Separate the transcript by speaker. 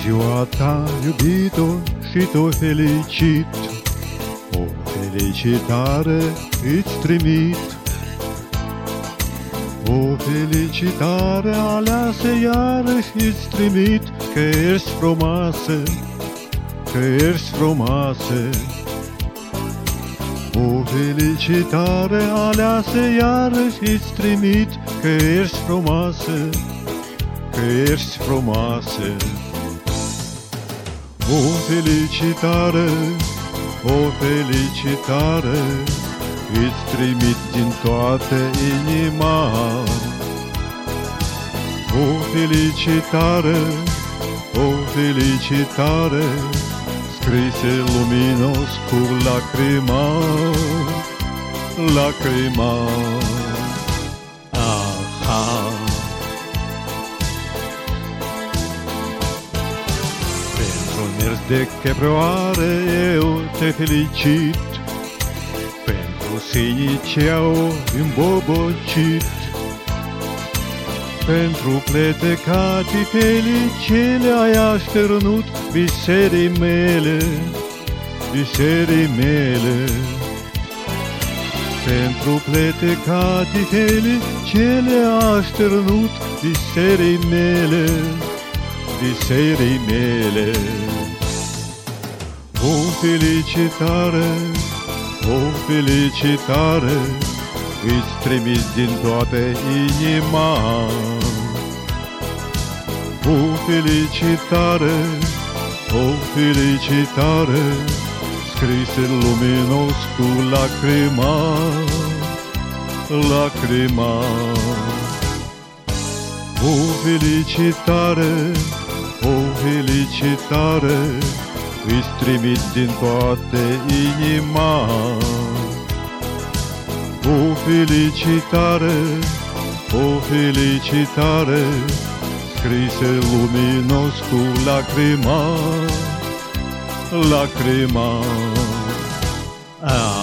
Speaker 1: ziua ta, iubito, și te felicit. O felicitare îți trimit. O felicitare aleasă iarăși îți trimit, că ești frumoasă, că ești frumoasă. O felicitare aleasă iarăși îți trimit, că ești frumoasă, că ești frumoasă. O felicitare, o felicitare îți trimit din toată inima. O felicitare, o felicitare scrise luminos cu lacrima, lacrima. Aha! Pentru miez de februarie eu te felicit, pentru sinii ce au îmbobocit, pentru plete ca titele ce le-ai așternut viserii mele, viserii mele. Pentru plete ca titele ce le-ai așternut viserii mele, viserii mele. O felicitare, o felicitare îți trimis din toată inima. O felicitare, o felicitare scrisă luminos cu lacrima, lacrima. O felicitare, o felicitare îți trimit din toată inima. O felicitare, o felicitare scrisă luminos cu lacrima, lacrima.